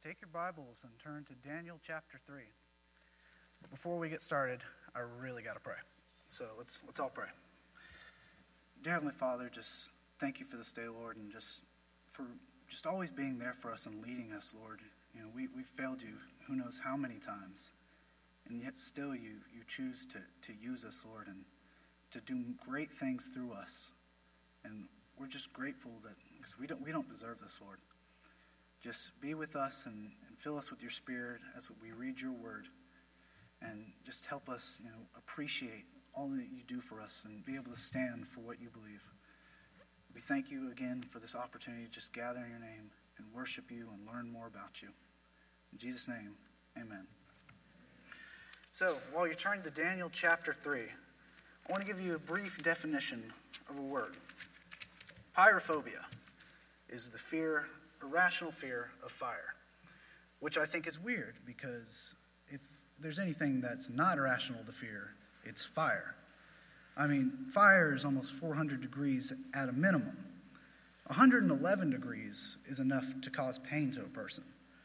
Take your Bibles and turn to Daniel chapter 3. But before we get started, I really got to pray. So let's all pray. Dear Heavenly Father, just thank you for this day, Lord, and for always being there for us and leading us, Lord. You know, we failed you who knows how many times, and yet still you choose to use us, Lord, and to do great things through us. And we're just grateful that, because we don't deserve this, Lord. Just be with us and fill us with your Spirit as we read your word. And just help us, appreciate all that you do for us and be able to stand for what you believe. We thank you again for this opportunity to just gather in your name and worship you and learn more about you. In Jesus' name, amen. So, while you're turning to Daniel chapter 3, I want to give you a brief definition of a word. Pyrophobia is the irrational fear of fire, which I think is weird because if there's anything that's not irrational to fear, it's fire. I mean, fire is almost 400 degrees at a minimum. 111 degrees is enough to cause pain to a person.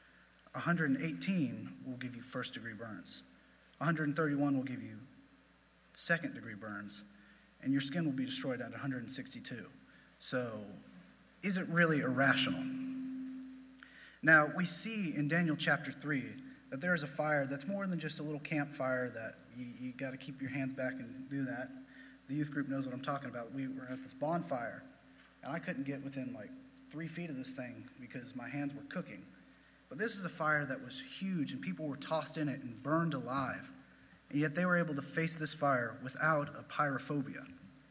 118 will give you first-degree burns. 131 will give you second-degree burns, and your skin will be destroyed at 162. So, is it really irrational? Now, we see in Daniel chapter 3 that there is a fire that's more than just a little campfire that you got to keep your hands back and do that. The youth group knows what I'm talking about. We were at this bonfire, and I couldn't get within 3 feet of this thing because my hands were cooking. But this is a fire that was huge, and people were tossed in it and burned alive. And yet they were able to face this fire without a pyrophobia.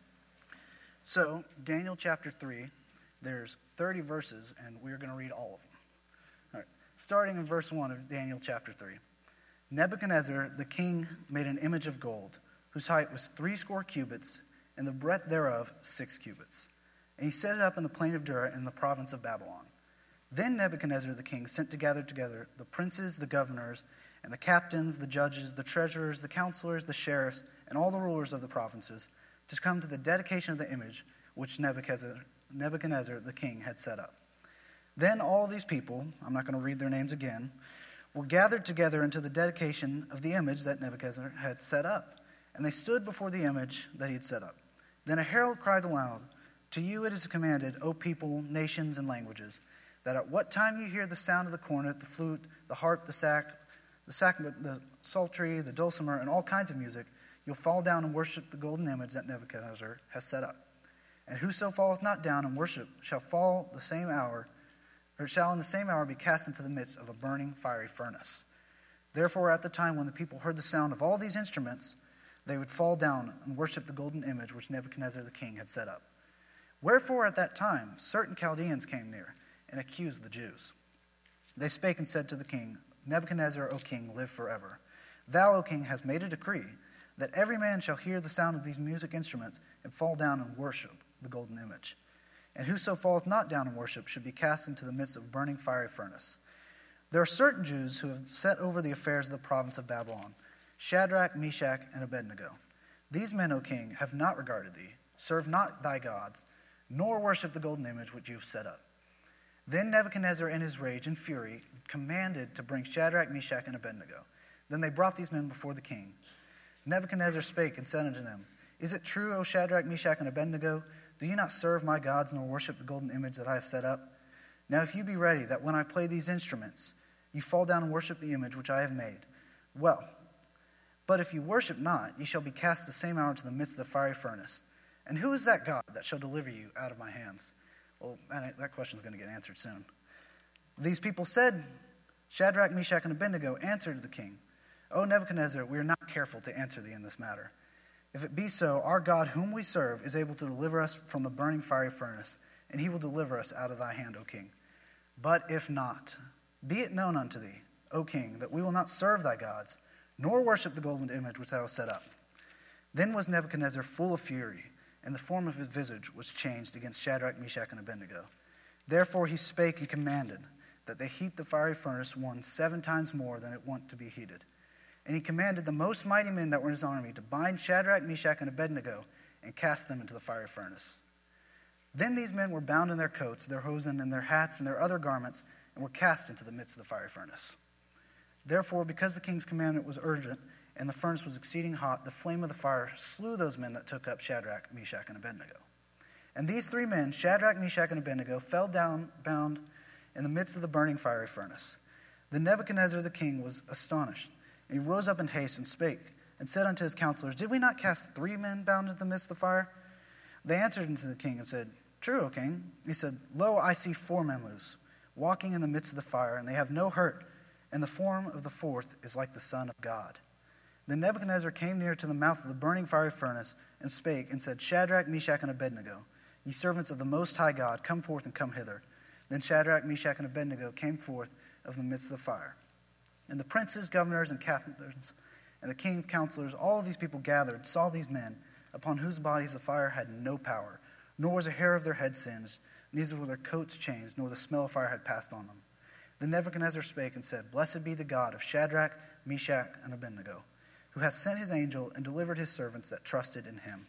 So, Daniel chapter 3, there's 30 verses, and we're going to read all of them. All right. Starting in verse 1 of Daniel chapter 3. Nebuchadnezzar the king made an image of gold, whose height was 70 cubits, and the breadth thereof 6 cubits. And he set it up in the plain of Dura in the province of Babylon. Then Nebuchadnezzar the king sent to gather together the princes, the governors, and the captains, the judges, the treasurers, the counselors, the sheriffs, and all the rulers of the provinces, to come to the dedication of the image which Nebuchadnezzar the king had set up. Then all these people, I'm not going to read their names again, were gathered together into the dedication of the image that Nebuchadnezzar had set up. And they stood before the image that he had set up. Then a herald cried aloud, "To you it is commanded, O people, nations, and languages, that at what time you hear the sound of the cornet, the flute, the harp, the psaltery, the dulcimer, and all kinds of music, you'll fall down and worship the golden image that Nebuchadnezzar has set up. And whoso falleth not down and worship shall in the same hour be cast into the midst of a burning fiery furnace. Therefore at the time when the people heard the sound of all these instruments, they would fall down and worship the golden image which Nebuchadnezzar the king had set up. Wherefore at that time certain Chaldeans came near and accused the Jews. They spake and said to the king, Nebuchadnezzar, O king, live forever. Thou, O king, hast made a decree that every man shall hear the sound of these music instruments and fall down and worship the golden image. And whoso falleth not down and worship should be cast into the midst of a burning fiery furnace. There are certain Jews who have set over the affairs of the province of Babylon, Shadrach, Meshach, and Abednego. These men, O king, have not regarded thee, serve not thy gods, nor worship the golden image which you have set up. Then Nebuchadnezzar in his rage and fury commanded to bring Shadrach, Meshach, and Abednego. Then they brought these men before the king. Nebuchadnezzar spake and said unto them, Is it true, O Shadrach, Meshach, and Abednego? Do you not serve my gods nor worship the golden image that I have set up? Now if you be ready, that when I play these instruments, you fall down and worship the image which I have made, well, but if you worship not, ye shall be cast the same hour into the midst of the fiery furnace. And who is that God that shall deliver you out of my hands? Well, that question is going to get answered soon. These people said, Shadrach, Meshach, and Abednego answered the king, O Nebuchadnezzar, we are not careful to answer thee in this matter. If it be so, our God whom we serve is able to deliver us from the burning fiery furnace, and he will deliver us out of thy hand, O king. But if not, be it known unto thee, O king, that we will not serve thy gods, nor worship the golden image which thou hast set up. Then was Nebuchadnezzar full of fury, and the form of his visage was changed against Shadrach, Meshach, and Abednego. Therefore he spake and commanded that they heat the fiery furnace 7 times more than it wont to be heated. And he commanded the most mighty men that were in his army to bind Shadrach, Meshach, and Abednego and cast them into the fiery furnace. Then these men were bound in their coats, their hosen, and their hats, and their other garments, and were cast into the midst of the fiery furnace. Therefore, because the king's commandment was urgent, and the furnace was exceeding hot, the flame of the fire slew those men that took up Shadrach, Meshach, and Abednego. And these three men, Shadrach, Meshach, and Abednego, fell down bound in the midst of the burning fiery furnace. Then Nebuchadnezzar the king was astonished, and he rose up in haste and spake, and said unto his counselors, Did we not cast three men bound into the midst of the fire? They answered unto the king and said, True, O king. He said, Lo, I see 4 men loose, walking in the midst of the fire, and they have no hurt, and the form of the fourth is like the Son of God. Then Nebuchadnezzar came near to the mouth of the burning fiery furnace, and spake, and said, Shadrach, Meshach, and Abednego, ye servants of the Most High God, come forth and come hither. Then Shadrach, Meshach, and Abednego came forth of the midst of the fire. And the princes, governors, and captains, and the king's counselors, all of these people gathered, saw these men, upon whose bodies the fire had no power, nor was a hair of their head singed, neither were their coats changed, nor the smell of fire had passed on them. Then Nebuchadnezzar spake and said, Blessed be the God of Shadrach, Meshach, and Abednego, who hath sent his angel and delivered his servants that trusted in him,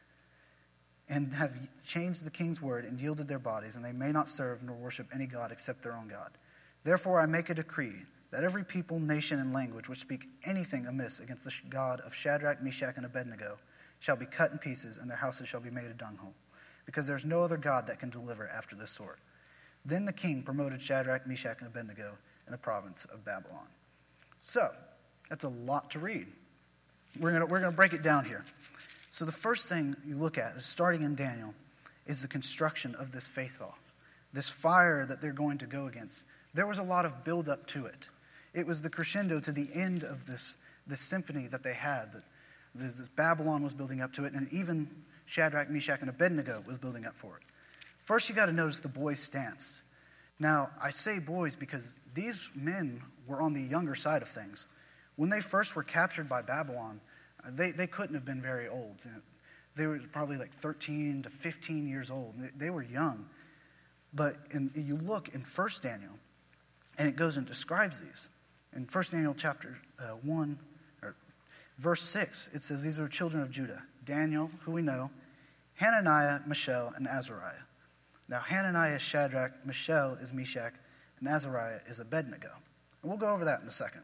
and have changed the king's word and yielded their bodies, and they may not serve nor worship any god except their own God. Therefore I make a decree that every people, nation, and language which speak anything amiss against the God of Shadrach, Meshach, and Abednego shall be cut in pieces, and their houses shall be made a dunghill, because there is no other God that can deliver after this sort. Then the king promoted Shadrach, Meshach, and Abednego in the province of Babylon. So, that's a lot to read. We're going to break it down here. So the first thing you look at, starting in Daniel, is the construction of this faith hall. This fire that they're going to go against. There was a lot of build-up to it. It was the crescendo to the end of this symphony that they had. That this Babylon was building up to it, and even Shadrach, Meshach, and Abednego was building up for it. First, you got to notice the boys' stance. Now, I say boys because these men were on the younger side of things. When they first were captured by Babylon, they couldn't have been very old. They were probably like 13 to 15 years old. They were young. But you look in 1 Daniel, and it goes and describes these. In 1 Daniel chapter 1, or verse 6, it says, These are children of Judah. Daniel, who we know, Hananiah, Mishael, and Azariah. Now, Hananiah is Shadrach, Mishael is Meshach, and Azariah is Abednego. And we'll go over that in a second.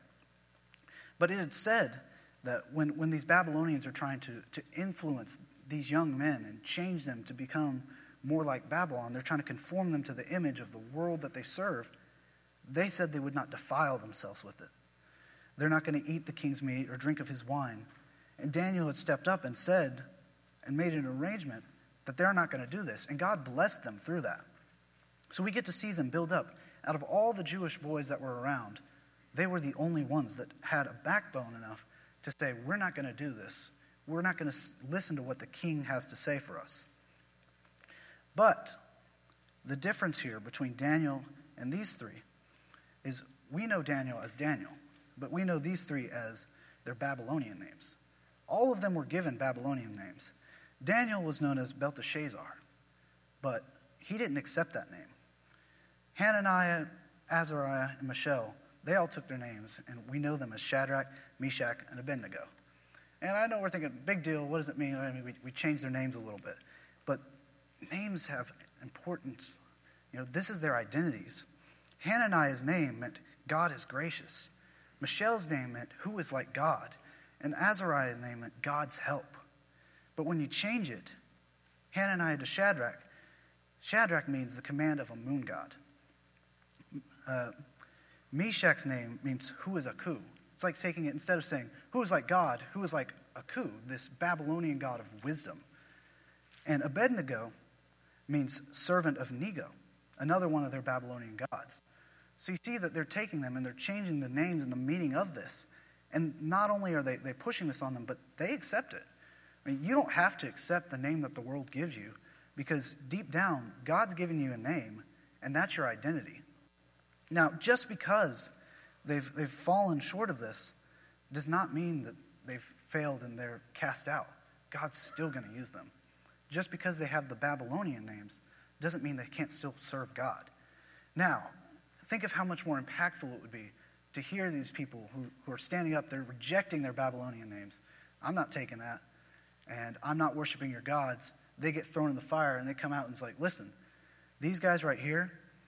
But it had said that when these Babylonians are trying to influence these young men and change them to become more like Babylon, they're trying to conform them to the image of the world that they serve, they said they would not defile themselves with it. They're not going to eat the king's meat or drink of his wine. And Daniel had stepped up and said and made an arrangement that they're not going to do this. And God blessed them through that. So we get to see them build up. Out of all the Jewish boys that were around, they were the only ones that had a backbone enough to say, we're not going to do this. We're not going to listen to what the king has to say for us. But the difference here between Daniel and these three is we know Daniel as Daniel, but we know these three as their Babylonian names. All of them were given Babylonian names. Daniel was known as Belteshazzar, but he didn't accept that name. Hananiah, Azariah, and Mishael, they all took their names, and we know them as Shadrach, Meshach, and Abednego. And I know we're thinking, big deal, what does it mean? I mean, we changed their names a little bit. But names have importance. You know, this is their identities. Hananiah's name meant God is gracious. Mishael's name meant who is like God. And Azariah's name meant God's help. But when you change it, Hananiah to Shadrach, Shadrach means the command of a moon god. Meshach's name means who is Aku. It's like taking it, instead of saying who is like God, who is like Aku, this Babylonian god of wisdom. And Abednego means servant of Nego, another one of their Babylonian gods. So you see that they're taking them and they're changing the names and the meaning of this. And not only are they pushing this on them, but they accept it. I mean, you don't have to accept the name that the world gives you, because deep down, God's given you a name, and that's your identity. Now, just because they've fallen short of this does not mean that they've failed and they're cast out. God's still going to use them. Just because they have the Babylonian names doesn't mean they can't still serve God. Now, think of how much more impactful it would be to hear these people who are standing up, they're rejecting their Babylonian names. I'm not taking that, and I'm not worshiping your gods. They get thrown in the fire, and they come out and it's like, listen, these guys right here,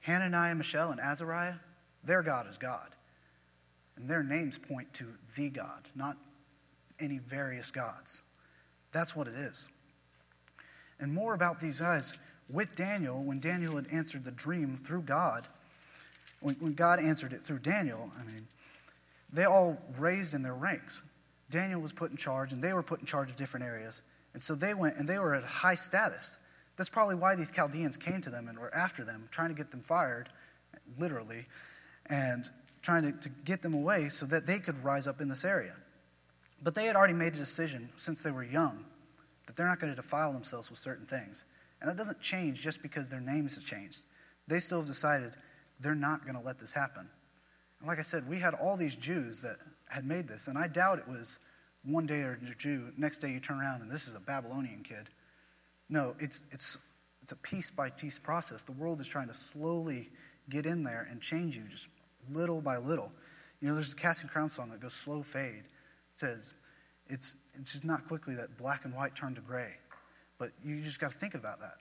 Hananiah, Mishael, and Azariah, their God is God. And their names point to the God, not any various gods. That's what it is. And more about these guys with Daniel, when Daniel had answered the dream through God, when God answered it through Daniel, they all raised in their ranks. Daniel was put in charge, and they were put in charge of different areas. And so they went, and they were at high status. That's probably why these Chaldeans came to them and were after them, trying to get them fired, literally, and trying to get them away so that they could rise up in this area. But they had already made a decision since they were young that they're not going to defile themselves with certain things. And that doesn't change just because their names have changed. They still have decided they're not going to let this happen. And like I said, we had all these Jews that had made this, and I doubt it was one day they're a Jew, next day you turn around and this is a Babylonian kid. No, it's a piece-by-piece process. The world is trying to slowly get in there and change you just little by little. There's a Casting Crown song that goes slow fade. It says, it's just not quickly that black and white turn to gray. But you just got to think about that.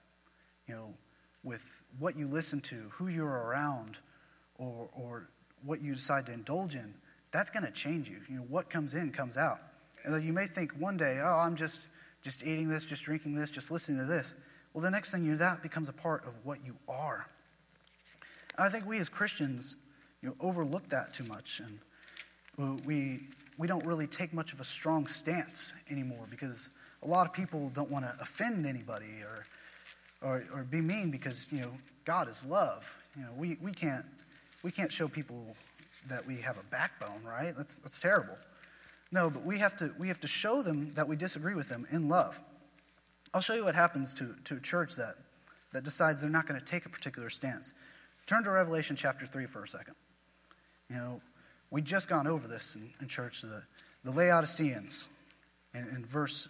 With what you listen to, who you're around, or what you decide to indulge in, that's going to change you. What comes in comes out. And you may think one day, oh, I'm just eating this, just drinking this, just listening to this. Well, the next thing that becomes a part of what you are. And I think we as Christians, overlook that too much, and we don't really take much of a strong stance anymore because a lot of people don't want to offend anybody or be mean because God is love. We can't show people that we have a backbone, right? That's terrible. No, but we have to show them that we disagree with them in love. I'll show you what happens to a church that decides they're not going to take a particular stance. Turn to Revelation chapter 3 for a second. We just gone over this in church, the Laodiceans, in verse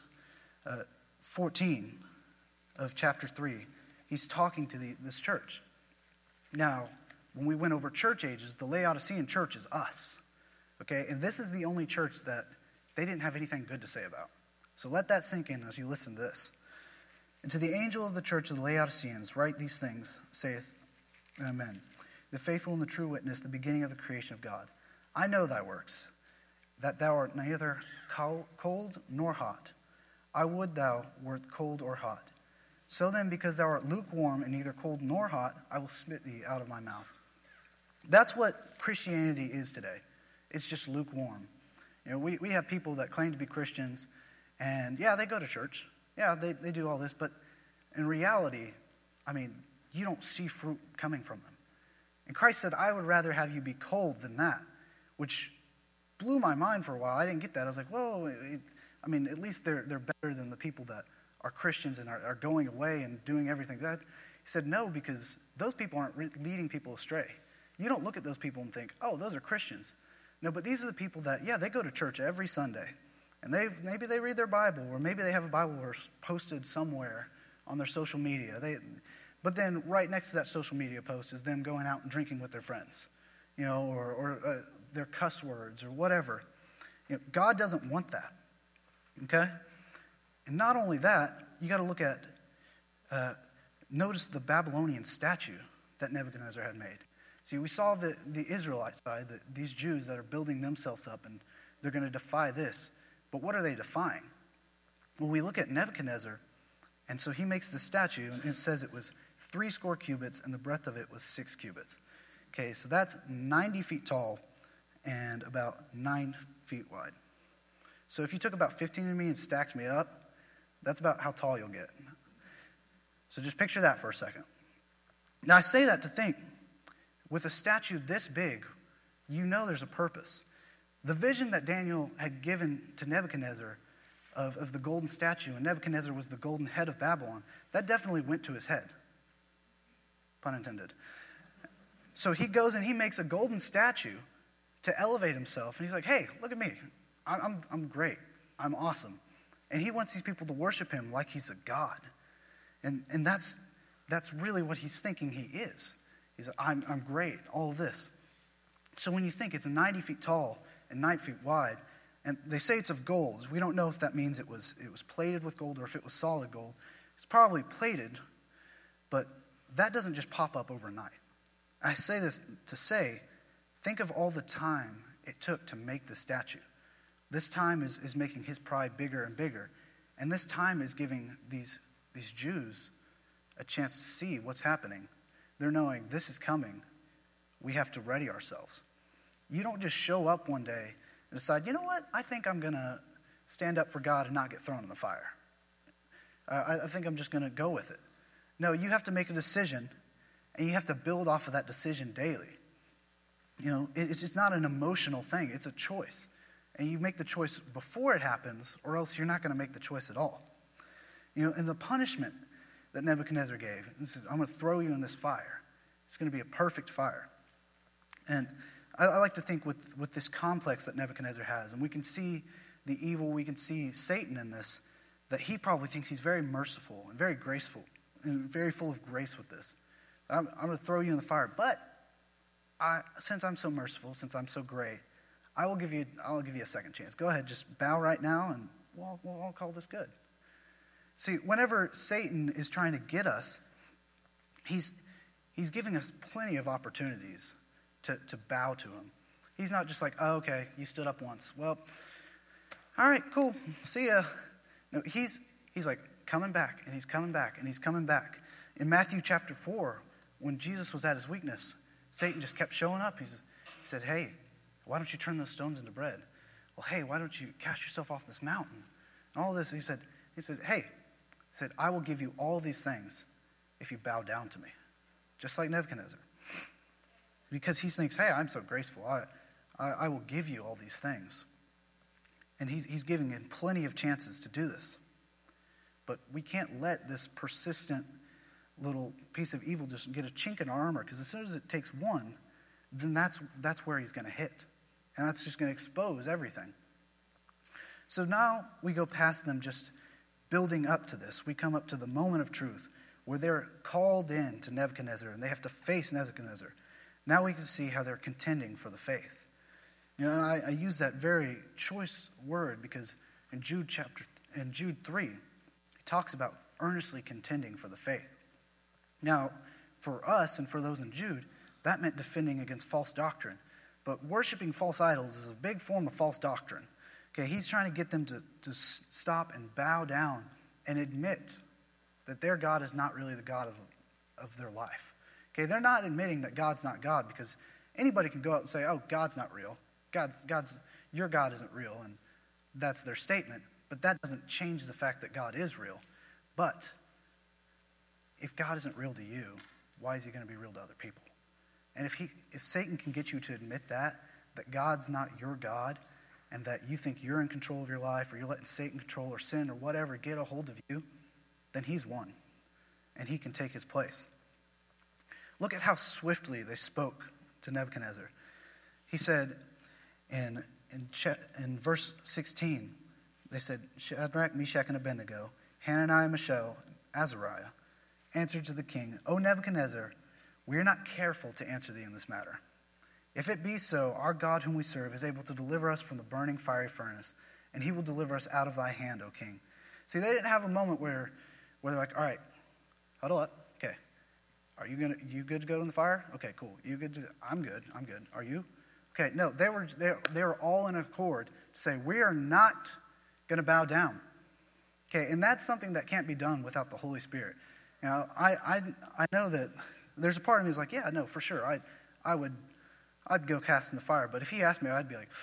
14 of chapter 3. He's talking to this church. Now, when we went over church ages, the Laodicean church is us. Okay? And this is the only church that they didn't have anything good to say about. So let that sink in as you listen to this. And to the angel of the church of the Laodiceans, write these things, saith Amen. The faithful and the true witness, the beginning of the creation of God. I know thy works, that thou art neither cold nor hot. I would thou wert cold or hot. So then, because thou art lukewarm and neither cold nor hot, I will spit thee out of my mouth. That's what Christianity is today. It's just lukewarm. We have people that claim to be Christians, and yeah, they go to church. Yeah, they do all this, but in reality, you don't see fruit coming from them. And Christ said, I would rather have you be cold than that, which blew my mind for a while. I didn't get that. I was like, whoa, at least they're better than the people that are Christians and are going away and doing everything good. He said, no, because those people aren't leading people astray. You don't look at those people and think, oh, those are Christians. No, but these are the people that, they go to church every Sunday. And maybe they read their Bible, or maybe they have a Bible verse posted somewhere on their social media. But then right next to that social media post is them going out and drinking with their friends, or their cuss words or whatever. God doesn't want that, okay? And not only that, you got to look at, notice the Babylonian statue that Nebuchadnezzar had made. See, we saw the Israelite side, these Jews that are building themselves up, and they're going to defy this. But what are they defying? Well, we look at Nebuchadnezzar, and so he makes the statue, and it says it was 80 cubits, and the breadth of it was 6 cubits. Okay, so that's 90 feet tall and about 9 feet wide. So if you took about 15 of me and stacked me up, that's about how tall you'll get. So just picture that for a second. Now I say that to think, with a statue this big, there's a purpose. The vision that Daniel had given to Nebuchadnezzar of the golden statue, and Nebuchadnezzar was the golden head of Babylon, that definitely went to his head. Pun intended. So he goes and he makes a golden statue to elevate himself, and he's like, hey, look at me. I'm great. I'm awesome. And he wants these people to worship him like he's a god. And that's really what he's thinking he is. He's like, I'm great, all of this. So when you think it's 90 feet tall and 9 feet wide, and they say it's of gold. We don't know if that means it was plated with gold or if it was solid gold. It's probably plated, but that doesn't just pop up overnight. I say this to say, think of all the time it took to make the statue. This time is making his pride bigger and bigger. And this time is giving these Jews a chance to see what's happening. They're knowing this is coming. We have to ready ourselves. You don't just show up one day and decide, you know what, I think I'm going to stand up for God and not get thrown in the fire. I think I'm just going to go with it. No, you have to make a decision, and you have to build off of that decision daily. You know, it's not an emotional thing. It's a choice. And you make the choice before it happens, or else you're not going to make the choice at all. You know, and the punishment that Nebuchadnezzar gave, he said, I'm going to throw you in this fire. It's going to be a perfect fire. And I like to think with this complex that Nebuchadnezzar has, and we can see the evil, we can see Satan in this, that he probably thinks he's very merciful and very graceful and very full of grace with this. I'm going to throw you in the fire, but since I'm so merciful, since I'm so great, I'll give you a second chance. Go ahead, just bow right now, and we'll call this good. See, whenever Satan is trying to get us, he's giving us plenty of opportunities to bow to him. He's not just like, oh, okay, you stood up once. Well, all right, cool, see ya. No, he's like coming back, and he's coming back, and he's coming back. In Matthew chapter 4, when Jesus was at his weakness, Satan just kept showing up. He said, hey, why don't you turn those stones into bread? Well, hey, why don't you cast yourself off this mountain? And all this, he said, hey, I will give you all these things if you bow down to me. Just like Nebuchadnezzar. Because he thinks, hey, I'm so graceful. I will give you all these things. And he's giving him plenty of chances to do this. But we can't let this persistent little piece of evil just get a chink in our armor, because as soon as it takes one, then that's where he's going to hit. And that's just going to expose everything. So now we go past them just building up to this. We come up to the moment of truth where they're called in to Nebuchadnezzar and they have to face Nebuchadnezzar. Now we can see how they're contending for the faith. You know, I use that very choice word because in Jude 3, he talks about earnestly contending for the faith. Now, for us and for those in Jude, that meant defending against false doctrine. But worshiping false idols is a big form of false doctrine. Okay, he's trying to get them to stop and bow down and admit that their God is not really the God of their life. Okay, they're not admitting that God's not God, because anybody can go out and say, oh, God's not real. Your God isn't real, and that's their statement. But that doesn't change the fact that God is real. But if God isn't real to you, why is he going to be real to other people? And if Satan can get you to admit that God's not your God, and that you think you're in control of your life, or you're letting Satan control, or sin, or whatever get a hold of you, then he's won, and he can take his place. Look at how swiftly they spoke to Nebuchadnezzar. He said in verse 16, they said, Shadrach, Meshach, and Abednego, Hananiah, Mishael, Azariah, answered to the king, O Nebuchadnezzar, we are not careful to answer thee in this matter. If it be so, our God whom we serve is able to deliver us from the burning fiery furnace, and he will deliver us out of thy hand, O king. See, they didn't have a moment where they're like, all right, huddle up. Okay. Are you good to go in the fire? Okay, cool. You good? I'm good. Are you? Okay, no, they were all in accord to say, we are not going to bow down. Okay, and that's something that can't be done without the Holy Spirit. You know, I know that there's a part of me that's like, yeah, no, for sure, I'd go cast in the fire. But if he asked me, I'd be like,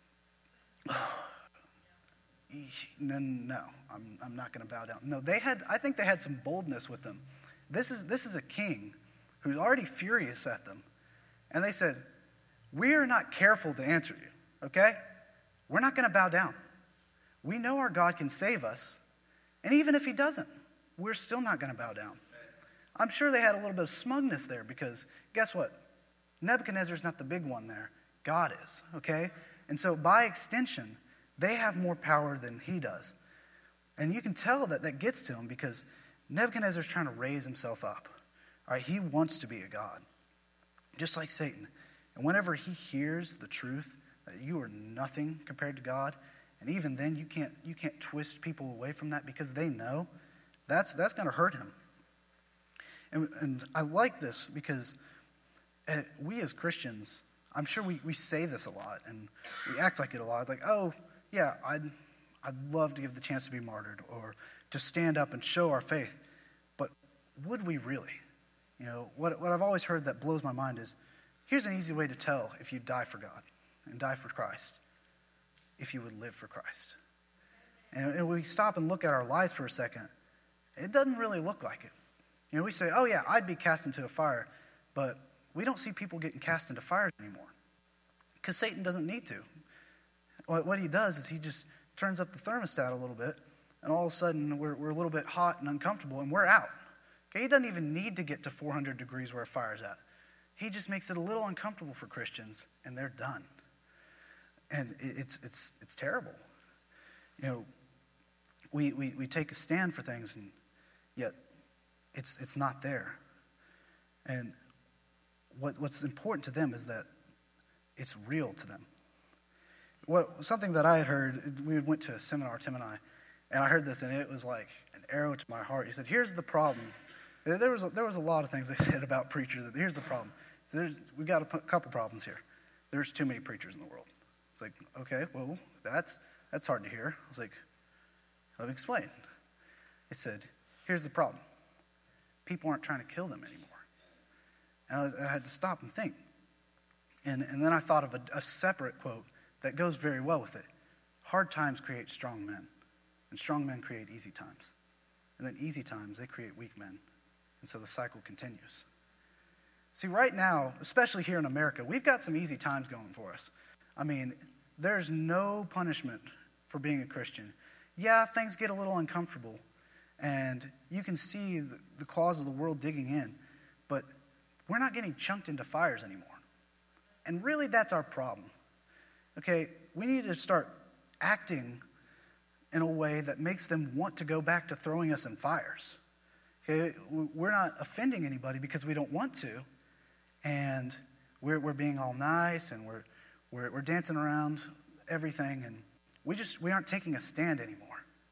no, I'm not going to bow down. No, I think they had some boldness with them. This is a king who's already furious at them. And they said, we are not careful to answer you, okay? We're not going to bow down. We know our God can save us. And even if he doesn't, we're still not going to bow down. I'm sure they had a little bit of smugness there, because guess what? Nebuchadnezzar's not the big one there. God is, okay? And so by extension, they have more power than he does. And you can tell that gets to him, because Nebuchadnezzar's trying to raise himself up. All right, he wants to be a god, just like Satan. And whenever he hears the truth that you are nothing compared to God, and even then you can't twist people away from that because they know, that's going to hurt him. And I like this because we as Christians, I'm sure we say this a lot, and we act like it a lot. It's like, oh, yeah, I'd love to give the chance to be martyred or to stand up and show our faith. But would we really? You know, what I've always heard that blows my mind is, here's an easy way to tell if you die for God and die for Christ, if you would live for Christ. And we stop and look at our lives for a second, it doesn't really look like it. You know, we say, oh yeah, I'd be cast into a fire, but we don't see people getting cast into fires anymore because Satan doesn't need to. What he does is he just turns up the thermostat a little bit, and all of a sudden we're a little bit hot and uncomfortable, and we're out. Okay, he doesn't even need to get to 400 degrees where a fire's at. He just makes it a little uncomfortable for Christians, and they're done. And it's terrible. You know, we take a stand for things, and yet it's not there. And what's important to them is that it's real to them. Something that I had heard, we went to a seminar, Tim and I heard this, and it was like an arrow to my heart. He said, here's the problem. There was a lot of things they said about preachers. Here's the problem. So we got a couple problems here. There's too many preachers in the world. It's like, okay, well, that's hard to hear. I was like, let me explain. He said, here's the problem. People aren't trying to kill them anymore. And I had to stop and think. And then I thought of a separate quote that goes very well with it. Hard times create strong men, and strong men create easy times. And then easy times, they create weak men. And so the cycle continues. See, right now, especially here in America, we've got some easy times going for us. I mean, there's no punishment for being a Christian. Yeah, things get a little uncomfortable, and you can see the claws of the world digging in, but we're not getting chunked into fires anymore. And really, that's our problem. Okay, we need to start acting in a way that makes them want to go back to throwing us in fires. Okay, we're not offending anybody because we don't want to, and we're being all nice, and we're dancing around everything, and we aren't taking a stand anymore.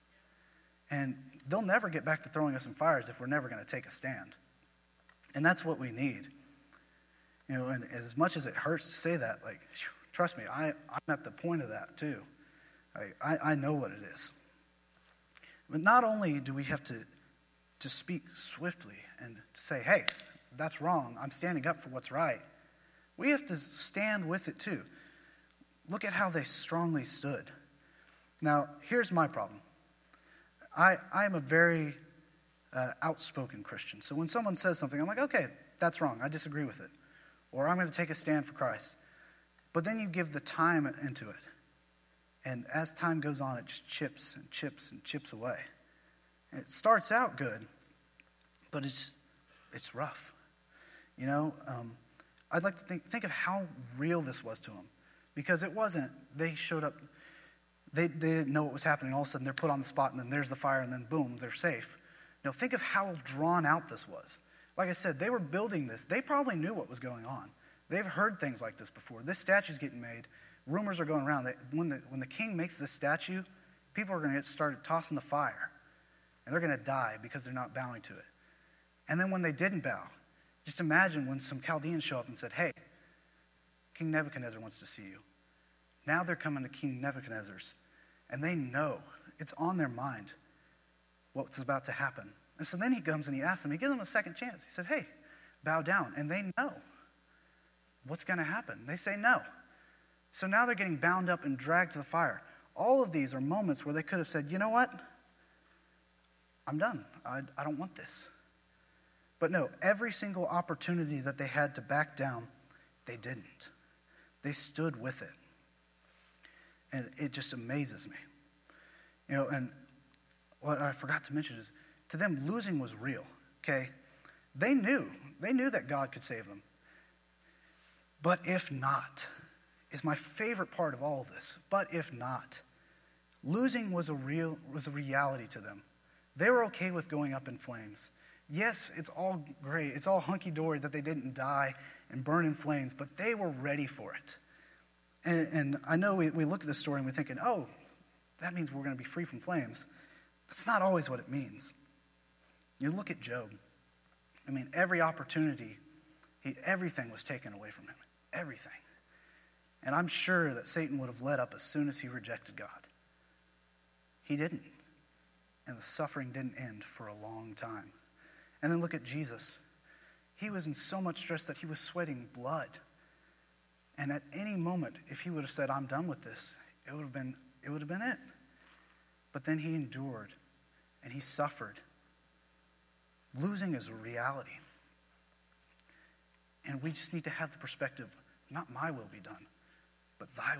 And they'll never get back to throwing us in fires if we're never going to take a stand. And that's what we need. You know, and as much as it hurts to say that, like, trust me, I'm at the point of that too. I know what it is. But not only do we have to speak swiftly and say, hey, that's wrong, I'm standing up for what's right, we have to stand with it too. Look at how they strongly stood. Now, here's my problem. I am a very outspoken Christian. So when someone says something, I'm like, okay, that's wrong, I disagree with it. Or I'm going to take a stand for Christ. But then you give the time into it. And as time goes on, it just chips and chips and chips away. And it starts out good, but it's rough. You know, I'd like to think of how real this was to them. Because it wasn't, they showed up, they didn't know what was happening. All of a sudden, they're put on the spot, and then there's the fire, and then boom, they're safe. No, think of how drawn out this was. Like I said, they were building this. They probably knew what was going on. They've heard things like this before. This statue's getting made. Rumors are going around that when the king makes this statue, people are going to get started tossing the fire. And they're going to die because they're not bowing to it. And then when they didn't bow, just imagine when some Chaldeans show up and said, hey, King Nebuchadnezzar wants to see you. Now they're coming to King Nebuchadnezzar's. And they know, it's on their mind, what's about to happen. And so then he comes and he asks them, he gives them a second chance. He said, hey, bow down. And they know what's going to happen. They say no. So now they're getting bound up and dragged to the fire. All of these are moments where they could have said, you know what? I'm done. I don't want this. But no, every single opportunity that they had to back down, they didn't. They stood with it. And it just amazes me. You know, and what I forgot to mention is, to them, losing was real, okay? They knew that God could save them. But if not, is my favorite part of all of this. But if not, losing was a reality to them. They were okay with going up in flames. Yes, it's all great. It's all hunky-dory that they didn't die and burn in flames, but they were ready for it. And I know we look at this story and we're thinking, oh, that means we're going to be free from flames. That's not always what it means. You look at Job. I mean, every opportunity Everything was taken away from him. Everything. And I'm sure that Satan would have let up as soon as he rejected God. He didn't. And the suffering didn't end for a long time. And then look at Jesus. He was in so much stress that he was sweating blood. And at any moment, if he would have said, I'm done with this, it would have been it. But then he endured and he suffered. Losing is a reality. And we just need to have the perspective, not my will be done, but thy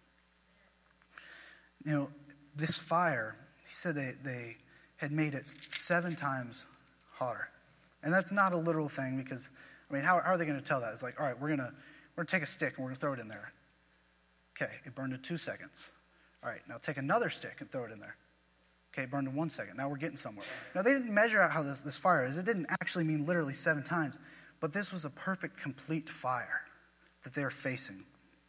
will. This fire, he said they had made it 7 times hotter. And that's not a literal thing because, how are they going to tell that? It's like, all right, we're going to take a stick and we're going to throw it in there. Okay, it burned in 2 seconds. All right, now take another stick and throw it in there. Okay, it burned in 1 second. Now we're getting somewhere. Now, they didn't measure out how this fire is. It didn't actually mean literally 7 times. But this was a perfect, complete fire that they were facing.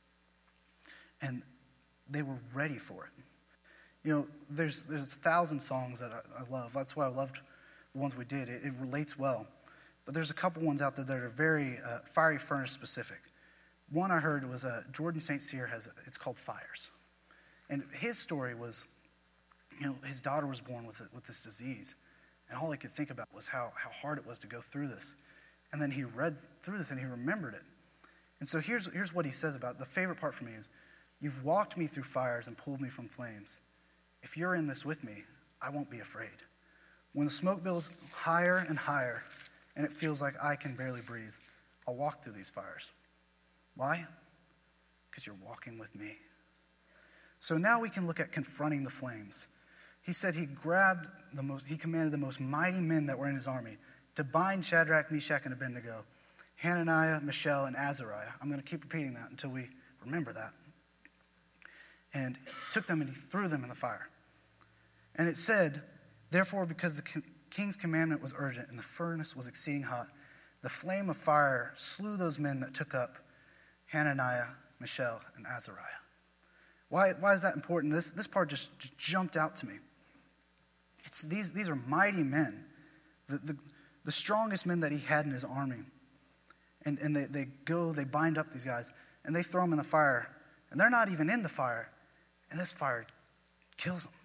And they were ready for it. There's 1,000 songs that I love. That's why I loved the ones we did. It relates well. But there's a couple ones out there that are very Fiery Furnace specific. One I heard was Jordan St. Cyr it's called Fires. And his story was, his daughter was born with this disease. And all he could think about was how hard it was to go through this. And then he read through this and he remembered it. And so here's what he says about it. The favorite part for me is, you've walked me through fires and pulled me from flames. If you're in this with me, I won't be afraid. When the smoke builds higher and higher and it feels like I can barely breathe, I'll walk through these fires. Why? Because you're walking with me. So now we can look at confronting the flames. He said he commanded the most mighty men that were in his army to bind Shadrach, Meshach, and Abednego, Hananiah, Mishael, and Azariah. I'm going to keep repeating that until we remember that. And took them and he threw them in the fire. And it said, therefore, because the king's commandment was urgent and the furnace was exceeding hot, the flame of fire slew those men that took up Hananiah, Mishael, and Azariah. Why is that important? This part just jumped out to me. These are mighty men. The strongest men that he had in his army. And they bind up these guys, and they throw them in the fire, and they're not even in the fire, and this fire kills them.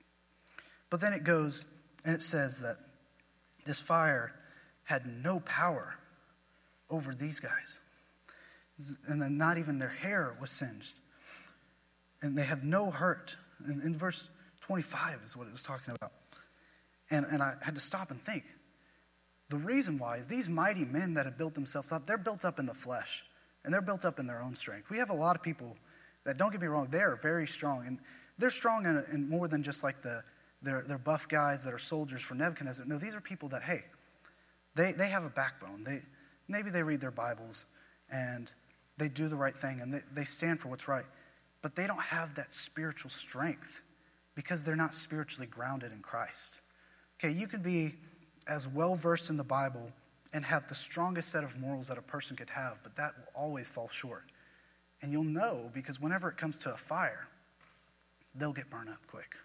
But then it goes, and it says that this fire had no power over these guys. And then not even their hair was singed. And they have no hurt. And in verse 25 is what it was talking about. And I had to stop and think. The reason why is these mighty men that have built themselves up, they're built up in the flesh. And they're built up in their own strength. We have a lot of people that, don't get me wrong, they are very strong. And they're strong in more than just like they're buff guys that are soldiers for Nebuchadnezzar. No, these are people that, hey, they have a backbone. Maybe they read their Bibles and they do the right thing and they stand for what's right. But they don't have that spiritual strength because they're not spiritually grounded in Christ. Okay, you could be as well-versed in the Bible and have the strongest set of morals that a person could have, but that will always fall short. And you'll know because whenever it comes to a fire, they'll get burned up quick.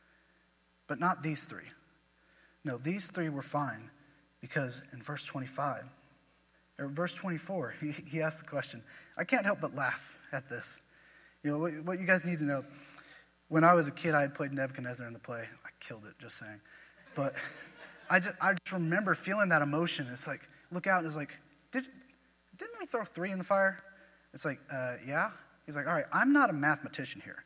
But not these three. No, these three were fine because in verse 25, or verse 24, he asked the question. I can't help but laugh at this. What you guys need to know, when I was a kid, I had played Nebuchadnezzar in the play. I killed it, just saying. But I just remember feeling that emotion. It's like, look out, and it's like, didn't we throw 3 in the fire? It's like, yeah. He's like, all right, I'm not a mathematician here.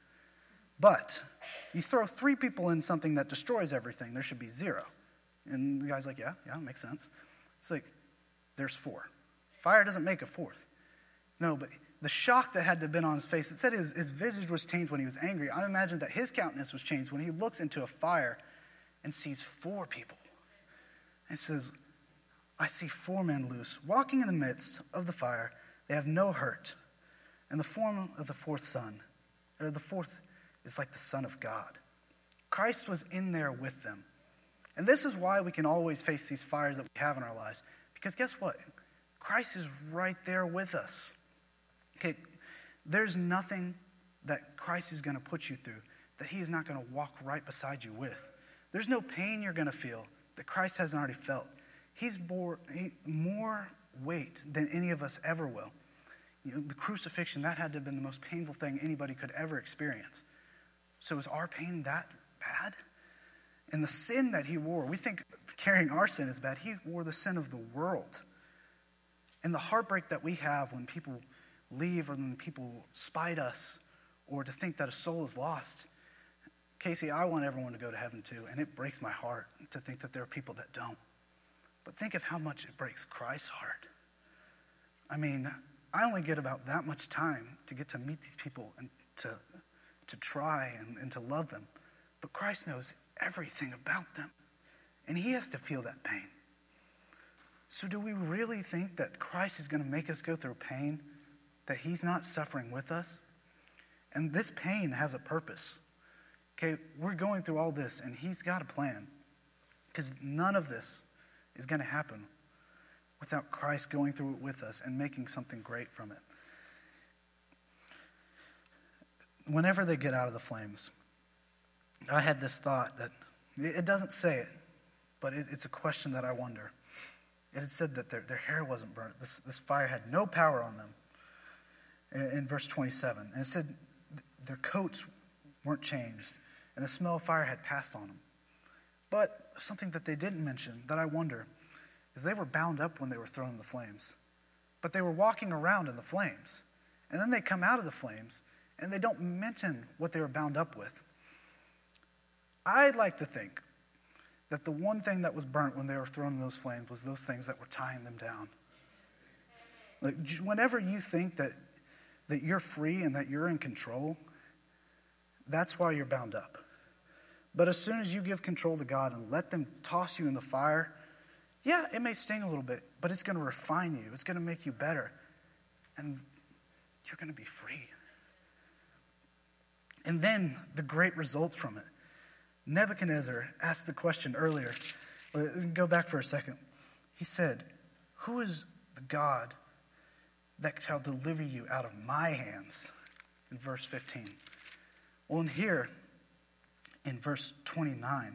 But you throw 3 people in something that destroys everything, there should be 0. And the guy's like, yeah, it makes sense. It's like, there's 4. Fire doesn't make a 4th. No, but the shock that had to have been on his face, it said his visage was changed when he was angry. I imagine that his countenance was changed when he looks into a fire and sees 4 people. And says, I see 4 men loose, walking in the midst of the fire. They have no hurt. And the form of the 4th son, or the 4th is like the Son of God. Christ was in there with them. And this is why we can always face these fires that we have in our lives. Because guess what? Christ is right there with us. Okay, there's nothing that Christ is going to put you through that he is not going to walk right beside you with. There's no pain you're going to feel that Christ hasn't already felt. He's more weight than any of us ever will. The crucifixion, that had to have been the most painful thing anybody could ever experience. So is our pain that bad? And the sin that he wore, we think carrying our sin is bad. He wore the sin of the world. And the heartbreak that we have when people leave or when people spite us or to think that a soul is lost. Casey, I want everyone to go to heaven too, and it breaks my heart to think that there are people that don't. But think of how much it breaks Christ's heart. I mean, I only get about that much time to get to meet these people and to try and to love them. But Christ knows everything about them, and he has to feel that pain. So do we really think that Christ is going to make us go through pain, that he's not suffering with us? And this pain has a purpose. Okay, we're going through all this, and he's got a plan, because none of this is going to happen without Christ going through it with us and making something great from it. Whenever they get out of the flames, I had this thought that, it doesn't say it, but it's a question that I wonder. It had said that their hair wasn't burnt. This fire had no power on them in verse 27. And it said their coats weren't changed, and the smell of fire had passed on them. But something that they didn't mention that I wonder is they were bound up when they were thrown in the flames. But they were walking around in the flames. And then they come out of the flames, and they don't mention what they were bound up with. I'd like to think that the one thing that was burnt when they were thrown in those flames was those things that were tying them down. Like, whenever you think that you're free and that you're in control, that's why you're bound up. But as soon as you give control to God and let them toss you in the fire, yeah, it may sting a little bit, but it's going to refine you. It's going to make you better. And you're going to be free. And then the great results from it. Nebuchadnezzar asked the question earlier. Go back for a second. He said, "Who is the God that shall deliver you out of my hands?" In verse 15. Well, in here, in verse 29,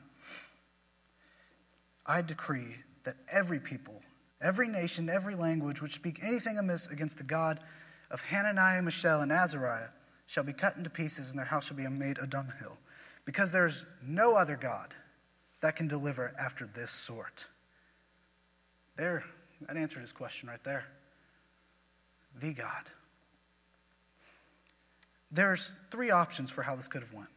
I decree that every people, every nation, every language which speak anything amiss against the God of Hananiah, Mishael, and Azariah shall be cut into pieces, and their house shall be made a dunghill, because there's no other God that can deliver after this sort. There, that answered his question right there. The God. There's three options for how this could have went.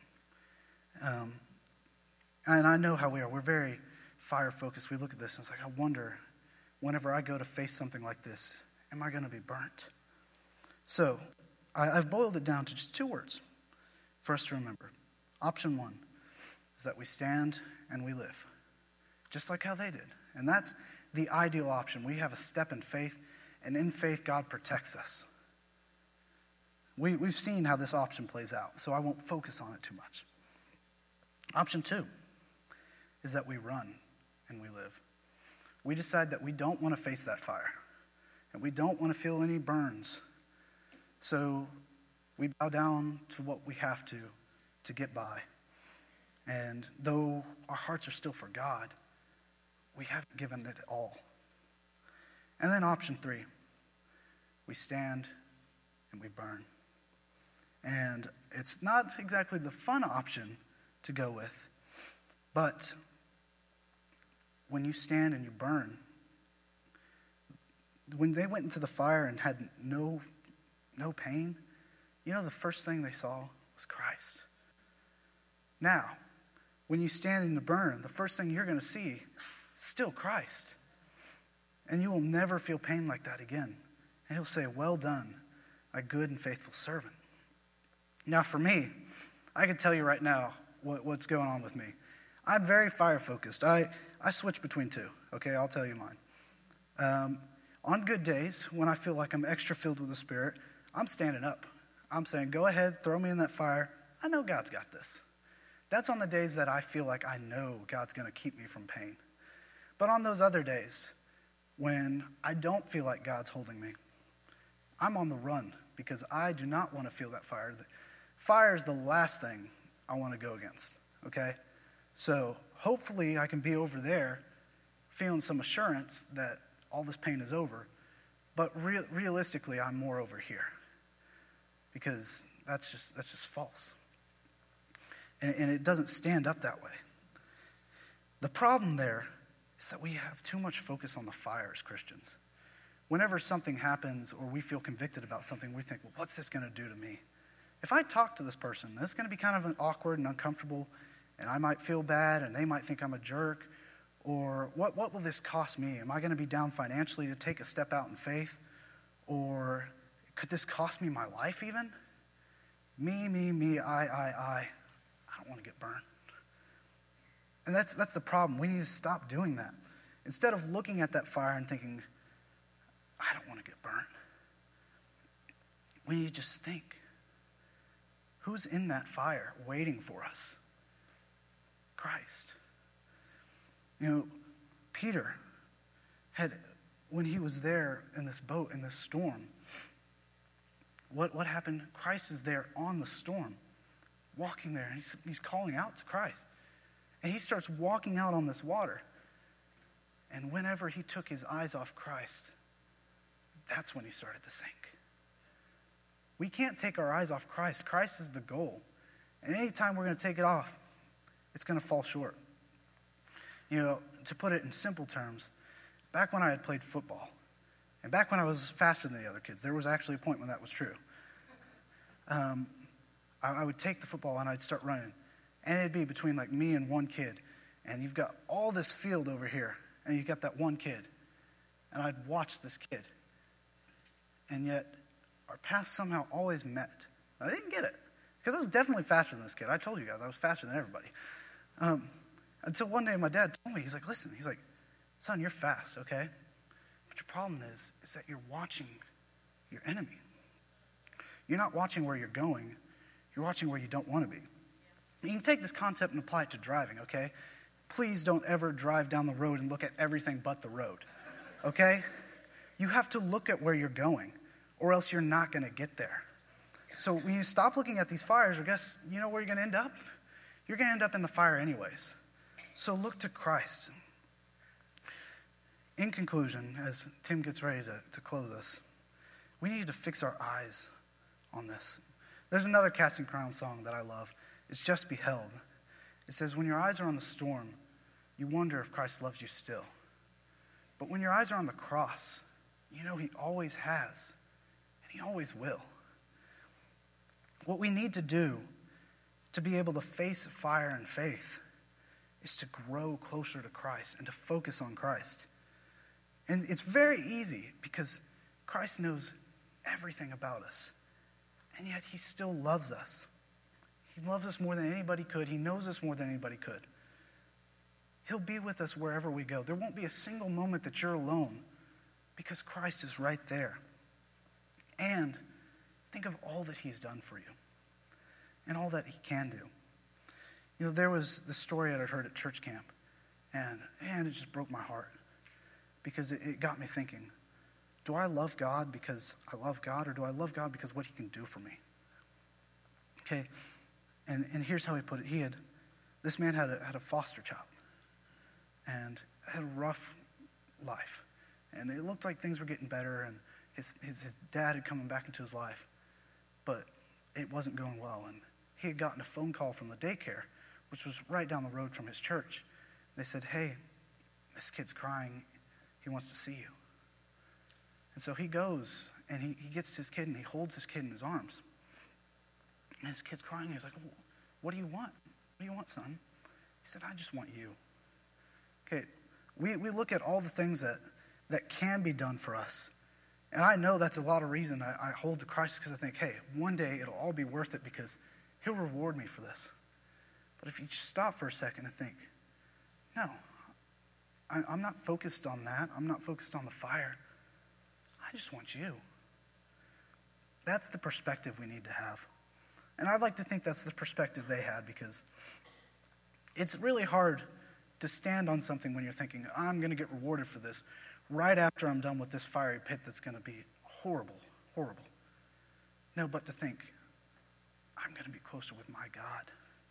And I know how we are. We're very fire-focused. We look at this and it's like, I wonder, whenever I go to face something like this, am I going to be burnt? So, I've boiled it down to just two words for us to remember. Option one is that we stand and we live, just like how they did. And that's the ideal option. We have a step in faith, and in faith, God protects us. We've seen how this option plays out, so I won't focus on it too much. Option two is that we run and we live. We decide that we don't want to face that fire, and we don't want to feel any burns. So we bow down to what we have to get by. And though our hearts are still for God, we haven't given it all. And then option three, we stand and we burn. And it's not exactly the fun option to go with, but when you stand and you burn, when they went into the fire and had no pain, you know the first thing they saw was Christ. Now, when you stand and you burn, the first thing you're going to see is still Christ. And you will never feel pain like that again. And he'll say, "Well done, my good and faithful servant." Now for me, I can tell you right now what's going on with me. I'm very fire-focused. I switch between two, okay? I'll tell you mine. On good days, when I feel like I'm extra filled with the Spirit, I'm standing up. I'm saying, go ahead, throw me in that fire. I know God's got this. That's on the days that I feel like I know God's going to keep me from pain. But on those other days, when I don't feel like God's holding me, I'm on the run because I do not want to feel that fire. Fire is the last thing I want to go against, okay? So hopefully I can be over there feeling some assurance that all this pain is over. But realistically, I'm more over here. Because that's just false. And it doesn't stand up that way. The problem there is that we have too much focus on the fire as Christians. Whenever something happens or we feel convicted about something, we think, well, what's this going to do to me? If I talk to this person, it's going to be kind of awkward and uncomfortable, and I might feel bad, and they might think I'm a jerk. Or what will this cost me? Am I going to be down financially to take a step out in faith? Or could this cost me my life even? Me, I don't want to get burned. And that's the problem. We need to stop doing that. Instead of looking at that fire and thinking, I don't want to get burnt, we need to just think, who's in that fire waiting for us? Christ. Peter when he was there in this boat, in this storm, what happened? Christ is there on the storm, walking there, and he's calling out to Christ. And he starts walking out on this water. And whenever he took his eyes off Christ, that's when he started to sink. We can't take our eyes off Christ. Christ is the goal. And anytime we're going to take it off, it's going to fall short. To put it in simple terms, back when I had played football, and back when I was faster than the other kids, there was actually a point when that was true. I would take the football and I'd start running. And it'd be between like me and one kid. And you've got all this field over here, and you've got that one kid. And I'd watch this kid. And yet, our paths somehow always met. I didn't get it, because I was definitely faster than this kid. I told you guys, I was faster than everybody. Until one day my dad told me, he's like, listen, son, you're fast, okay? But your problem is that you're watching your enemy. You're not watching where you're going. You're watching where you don't want to be. You can take this concept and apply it to driving, okay? Please don't ever drive down the road and look at everything but the road, okay? You have to look at where you're going, or else you're not going to get there. So when you stop looking at these fires, I guess you know where you're going to end up? You're going to end up in the fire anyways. So look to Christ. In conclusion, as Tim gets ready to close us, we need to fix our eyes on this. There's another Casting Crowns song that I love. It's Just Beheld. It says, when your eyes are on the storm, you wonder if Christ loves you still. But when your eyes are on the cross, you know he always has, and he always will. What we need to do to be able to face fire in faith is to grow closer to Christ and to focus on Christ. And it's very easy because Christ knows everything about us. And yet he still loves us. He loves us more than anybody could. He knows us more than anybody could. He'll be with us wherever we go. There won't be a single moment that you're alone because Christ is right there. And think of all that he's done for you and all that he can do. There was this story that I'd heard at church camp, and it just broke my heart because it got me thinking, do I love God because I love God, or do I love God because what he can do for me? Okay, and here's how he put it. This man had a foster child and had a rough life. And it looked like things were getting better, and his dad had come back into his life, but it wasn't going well. And he had gotten a phone call from the daycare, which was right down the road from his church. They said, hey, this kid's crying. He wants to see you. And so he goes, and he gets his kid, and he holds his kid in his arms. And his kid's crying. He's like, what do you want? What do you want, son? He said, I just want you. Okay, we look at all the things that can be done for us. And I know that's a lot of reason I hold to Christ, because I think, hey, one day it'll all be worth it because he'll reward me for this. But if you just stop for a second and think, no, I'm not focused on that. I'm not focused on the fire. I just want you. That's the perspective we need to have. And I'd like to think that's the perspective they had, because it's really hard to stand on something when you're thinking, I'm going to get rewarded for this right after I'm done with this fiery pit that's going to be horrible, horrible. No, but to think, I'm going to be closer with my God.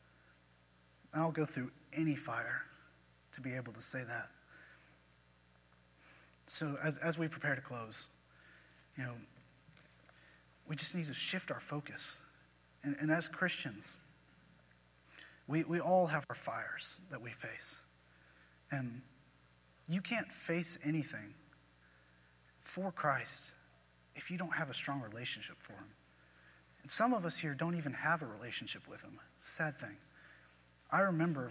And I'll go through any fire to be able to say that. So as we prepare to close, You know, we just need to shift our focus. And as Christians, we all have our fires that we face. And you can't face anything for Christ if you don't have a strong relationship for him. And some of us here don't even have a relationship with him. It's a sad thing. I remember,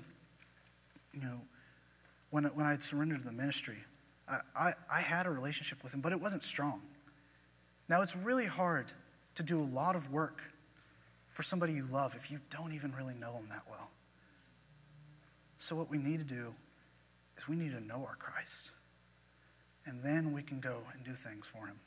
when I had surrendered to the ministry, I had a relationship with him, but it wasn't strong. Now, it's really hard to do a lot of work for somebody you love if you don't even really know them that well. So what we need to do is we need to know our Christ. And then we can go and do things for him.